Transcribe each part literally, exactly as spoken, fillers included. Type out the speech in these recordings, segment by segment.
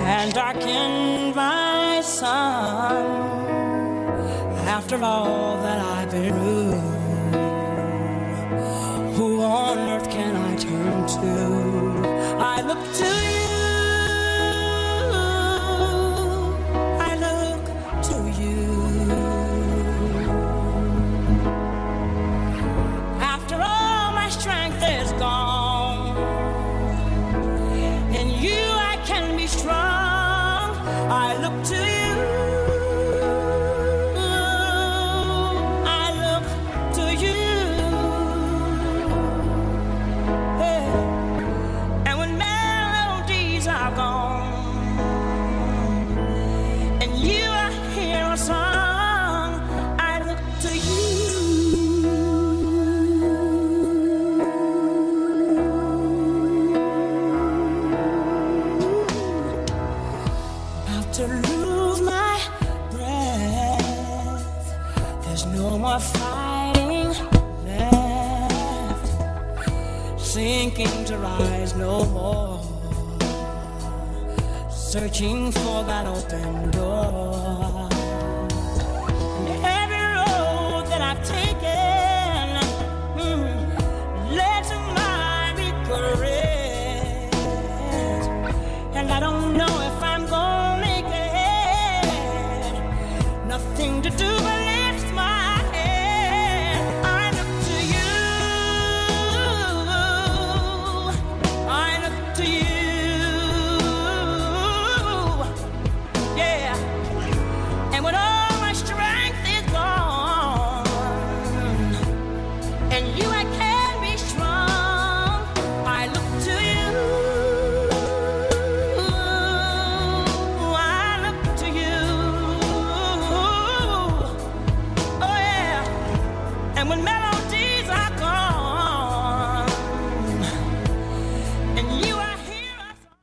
and darkened my sun. After all that I've been through, who on earth can I turn to? I look to you. I look to you. After all my strength is gone, in you I can be strong. I look to you. To lose my breath, there's no more fighting left, sinking to rise no more, searching for that open door. And every road that I've taken mm, led to my regret, and I don't know if I'm going nothing to do but lift my head. I look to you. I look to you. Yeah. And when all my strength is gone, and you I can be strong, I look to you. When melodies are gone, and you are here,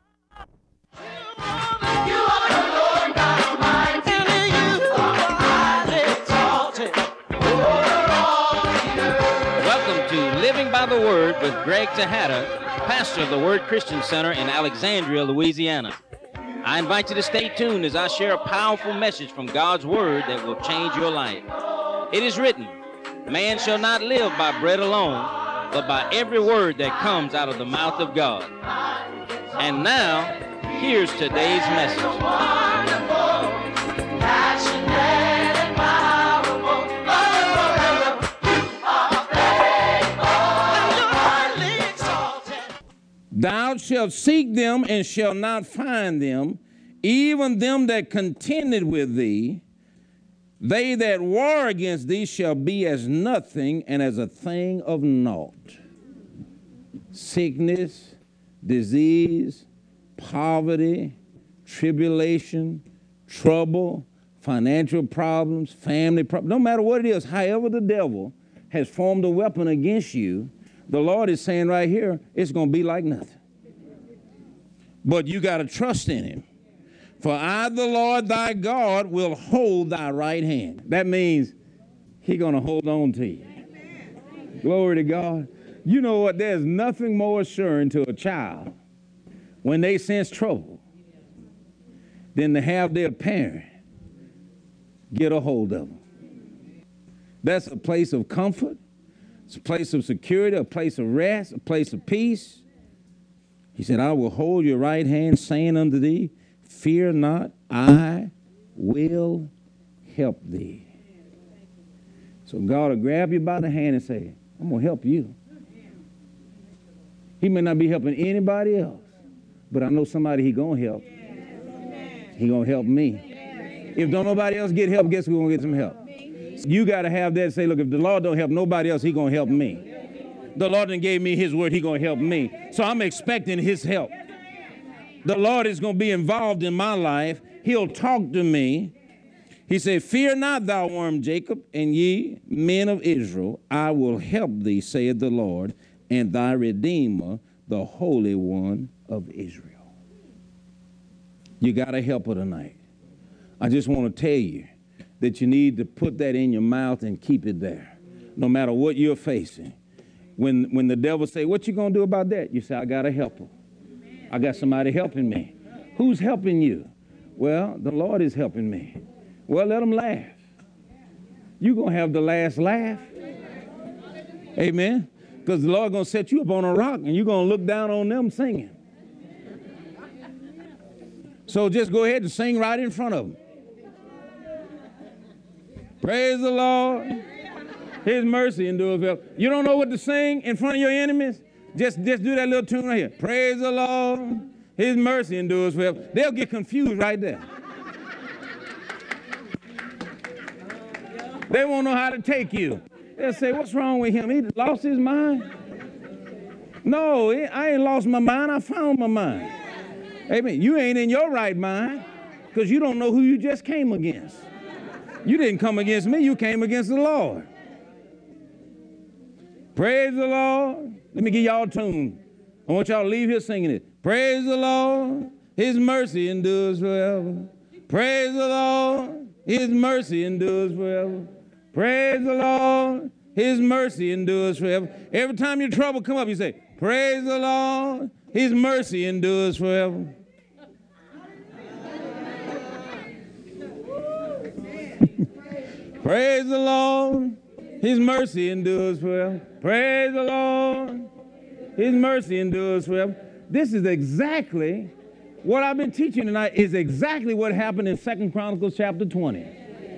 you are the Lord God Almighty, and you are highly exalted over all the earth. Welcome to Living by the Word with Greg Tejada, pastor of the Word Christian Center in Alexandria, Louisiana. I invite you to stay tuned as I share a powerful message from God's Word that will change your life. It is written, man shall not live by bread alone, but by every word that comes out of the mouth of God. And now, here's today's message. Thou shalt seek them and shalt not find them, even them that contended with thee. They that war against thee shall be as nothing and as a thing of naught. Sickness, disease, poverty, tribulation, trouble, financial problems, family problems, no matter what it is, however the devil has formed a weapon against you, the Lord is saying right here, it's going to be like nothing. But you got to trust in him. For I, the Lord thy God, will hold thy right hand. That means he's going to hold on to you. Amen. Glory to God. You know what? There's nothing more assuring to a child when they sense trouble than to have their parent get a hold of them. That's a place of comfort. It's a place of security, a place of rest, a place of peace. He said, I will hold your right hand, saying unto thee, fear not, I will help thee. So God will grab you by the hand and say, I'm going to help you. He may not be helping anybody else, but I know somebody he going to help. He going to help me. If don't nobody else get help, guess who's going to get some help? You got to have that. Say, look, if the Lord don't help nobody else, he going to help me. The Lord done gave me his word, he going to help me. So I'm expecting his help. The Lord is going to be involved in my life. He'll talk to me. He said, fear not, thou worm Jacob, and ye men of Israel, I will help thee, saith the Lord, and thy Redeemer, the Holy One of Israel. You got a helper tonight. I just want to tell you that you need to put that in your mouth and keep it there, no matter what you're facing. When, when the devil say, what you going to do about that? You say, I got a helper. I got somebody helping me. Who's helping you? Well, the Lord is helping me. Well, let them laugh. You're going to have the last laugh. Amen. Because the Lord going to set you up on a rock and you're going to look down on them singing. So just go ahead and sing right in front of them. Praise the Lord. His mercy endures forever. You don't know what to sing in front of your enemies? Just, just do that little tune right here. Praise the Lord. His mercy endures forever. They'll get confused right there. They won't know how to take you. They'll say, what's wrong with him? He lost his mind? No, I ain't lost my mind. I found my mind. Amen. You ain't in your right mind because you don't know who you just came against. You didn't come against me. You came against the Lord. Praise the Lord. Let me give y'all a tune. I want y'all to leave here singing it. Praise the Lord. His mercy endures forever. Praise the Lord. His mercy endures forever. Praise the Lord. His mercy endures forever. Every time your trouble come up, you say, praise the Lord. His mercy endures forever. Praise the Lord. His mercy endures forever. Praise the Lord. His mercy endures forever. This is exactly what I've been teaching tonight, is exactly what happened in Second Chronicles chapter twenty.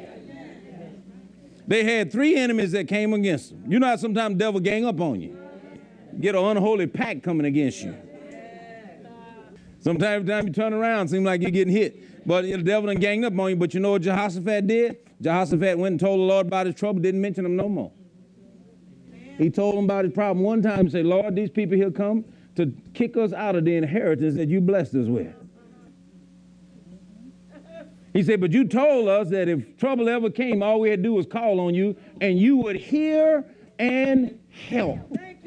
They had three enemies that came against them. You know how sometimes the devil gang up on you. Get an unholy pack coming against you. Sometimes every time you turn around, it seems like you're getting hit. But the devil done ganged up on you. But you know what Jehoshaphat did? Jehoshaphat went and told the Lord about his trouble, didn't mention him no more. He told him about his problem one time and said, Lord, these people here come to kick us out of the inheritance that you blessed us with. He said, but you told us that if trouble ever came, all we had to do was call on you, and you would hear and help.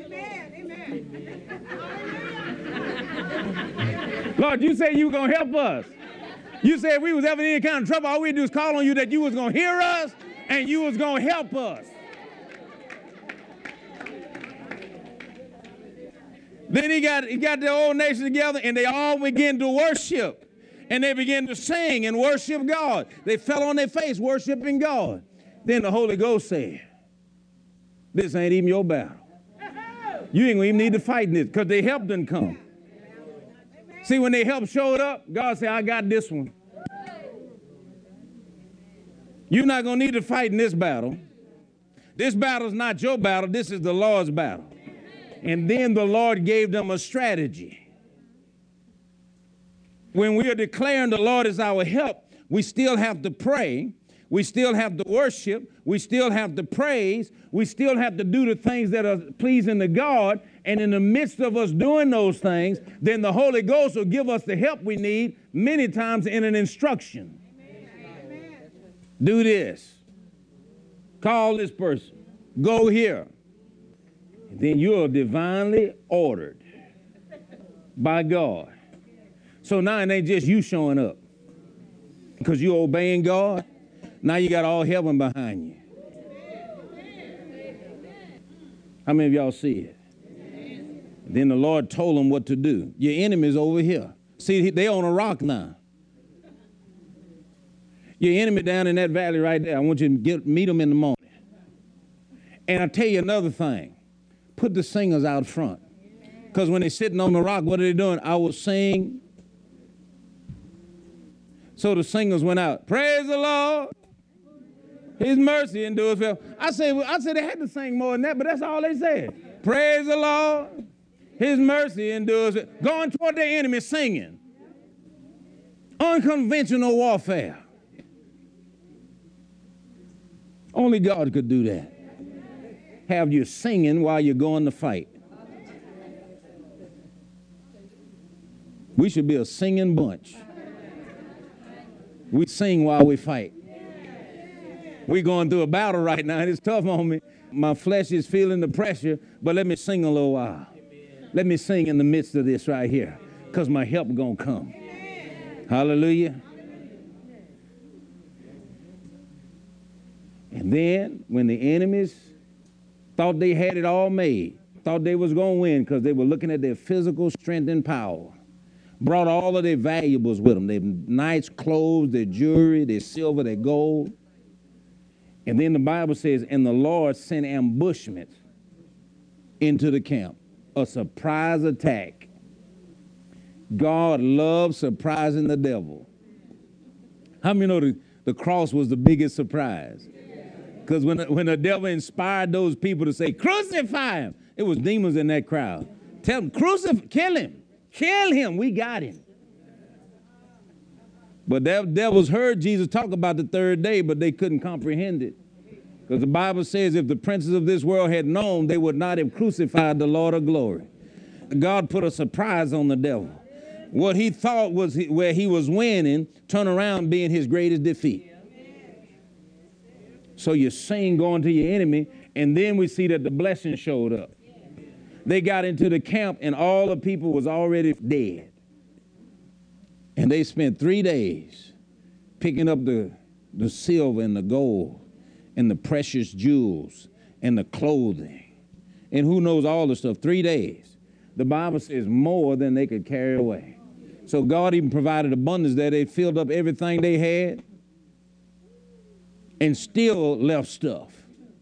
Lord, you say you were going to help us. You said if we was ever in any kind of trouble, all we had to do was call on you, that you was going to hear us, and you was going to help us. Then he got, he got the whole nation together, and they all began to worship. And they began to sing and worship God. They fell on their face worshiping God. Then the Holy Ghost said, this ain't even your battle. You ain't going to even need to fight in this because they help didn't come. See, when they help showed up, God said, I got this one. You're not going to need to fight in this battle. This battle is not your battle. This is the Lord's battle. And then the Lord gave them a strategy. When we are declaring the Lord is our help, we still have to pray. We still have to worship. We still have to praise. We still have to do the things that are pleasing to God. And in the midst of us doing those things, then the Holy Ghost will give us the help we need, many times in an instruction. Amen. Do this. Call this person. Go here. Then you are divinely ordered by God. So now it ain't just you showing up because you're obeying God. Now you got all heaven behind you. How many of y'all see it? Then the Lord told them what to do. Your enemy's over here. See, they on a rock now. Your enemy down in that valley right there. I want you to get, meet them in the morning. And I'll tell you another thing. Put the singers out front. Because when they're sitting on the rock, what are they doing? I will sing. So the singers went out. Praise the Lord. His mercy endures forever. I said, I said they had to sing more than that, but that's all they said. Praise the Lord. His mercy endures forever. Going toward their enemy singing. Unconventional warfare. Only God could do that. Have you singing while you're going to fight. We should be a singing bunch. We sing while we fight. We're going through a battle right now, and it's tough on me. My flesh is feeling the pressure, but let me sing a little while. Let me sing in the midst of this right here, because my help going to come. Hallelujah. And then when the enemies thought they had it all made, thought they was going to win because they were looking at their physical strength and power, brought all of their valuables with them, their nice clothes, their jewelry, their silver, their gold. And then the Bible says, and the Lord sent ambushment into the camp, a surprise attack. God loves surprising the devil. How many know the, the cross was the biggest surprise? Because when, when the devil inspired those people to say, crucify him, it was demons in that crowd. Tell them, crucify, kill him, kill him, we got him. But the devils heard Jesus talk about the third day, but they couldn't comprehend it. Because the Bible says if the princes of this world had known, they would not have crucified the Lord of glory. God put a surprise on the devil. What he thought was where he was winning, turn around being his greatest defeat. So you're seeing going to your enemy, and then we see that the blessing showed up. They got into the camp, and all the people was already dead. And they spent three days picking up the, the silver and the gold and the precious jewels and the clothing. And who knows all the stuff? Three days. The Bible says more than they could carry away. So God even provided abundance there. They filled up everything they had and still left stuff.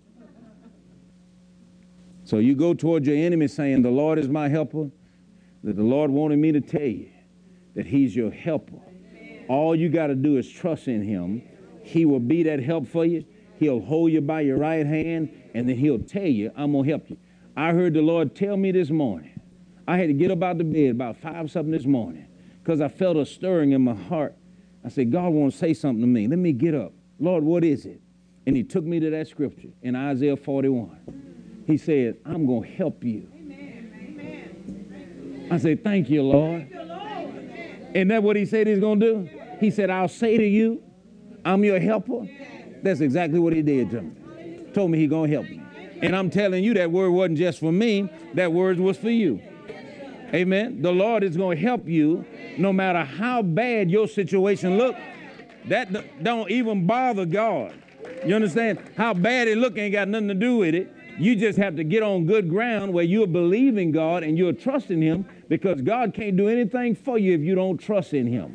So you go toward your enemy saying, the Lord is my helper, that the Lord wanted me to tell you that he's your helper. All you got to do is trust in him. He will be that help for you. He'll hold you by your right hand, and then he'll tell you, I'm going to help you. I heard the Lord tell me this morning. I had to get up out the bed about five something this morning because I felt a stirring in my heart. I said, God wants to say something to me. Let me get up. Lord, what is it? And he took me to that scripture in Isaiah forty-one. He said, I'm going to help you. Amen. I said, thank you, Lord. Thank you, Lord. Isn't that what he said he's going to do? He said, I'll say to you, I'm your helper. That's exactly what he did to me. Told me he's going to help me. And I'm telling you, that word wasn't just for me. That word was for you. Amen. The Lord is going to help you no matter how bad your situation looks. That don't even bother God. You understand? How bad it look ain't got nothing to do with it. You just have to get on good ground where you're believing God and you're trusting him, because God can't do anything for you if you don't trust in him.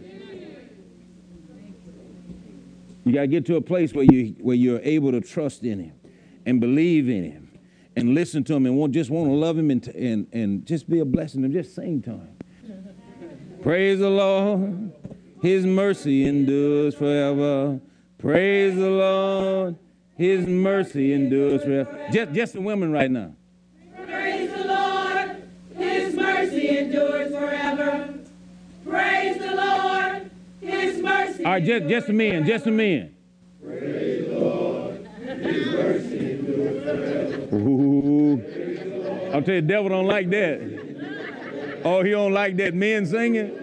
You got to get to a place where you where you're able to trust in him and believe in him and listen to him and want, just want to love him and, and, and just be a blessing and just sing to him. Praise the Lord. His mercy endures forever. Praise the Lord. His mercy endures forever. Just, just the women right now. Praise the Lord. His mercy endures forever. Praise the Lord. His mercy. All right, just, just the men. Just the men. Praise the Lord. His mercy endures forever. Ooh. I'll tell you, the devil don't like that. Oh, he don't like that men singing.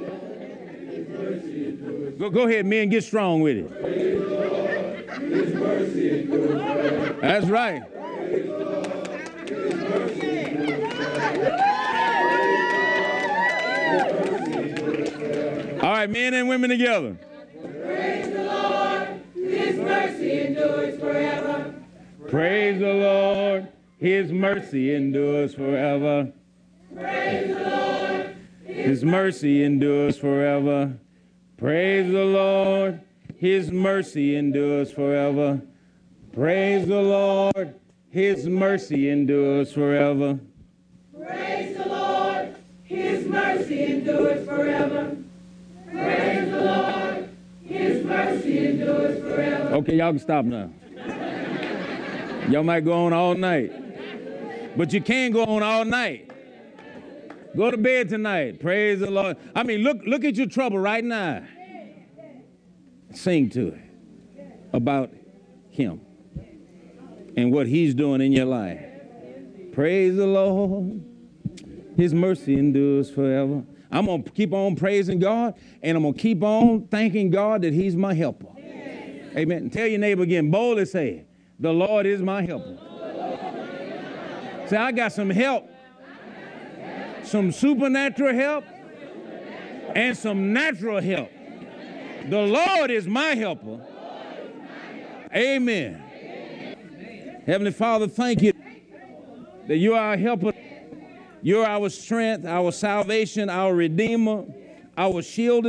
Go, go ahead, men, get strong with it. Praise the Lord. His mercy endures forever. That's right. Praise the Lord. His mercy endures forever. All right, men and women together. Praise the Lord. His mercy endures forever. Praise the Lord. His mercy endures forever. Praise the Lord. His mercy endures forever. Praise the Lord. His mercy endures forever. Praise the Lord. His mercy endures forever. Praise the Lord. His mercy endures forever. Praise the Lord. His mercy endures forever. Okay, y'all can stop now. Y'all might go on all night. But you can't go on all night. Go to bed tonight. Praise the Lord. I mean, look, look at your trouble right now. Sing to it about him and what he's doing in your life. Praise the Lord. His mercy endures forever. I'm going to keep on praising God, and I'm going to keep on thanking God that he's my helper. Amen. Amen. Tell your neighbor again, boldly say, the Lord is my helper. Say, I got some help. Some supernatural help and some natural help. The Lord is my helper. Amen. Heavenly Father, thank you that you are our helper. You're our strength, our salvation, our redeemer, Our shield